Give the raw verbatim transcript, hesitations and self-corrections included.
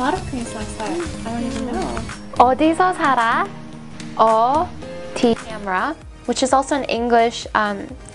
lot of Korean songs that I don't even know. 어디서 살아? 어, D camera, which is also an English um,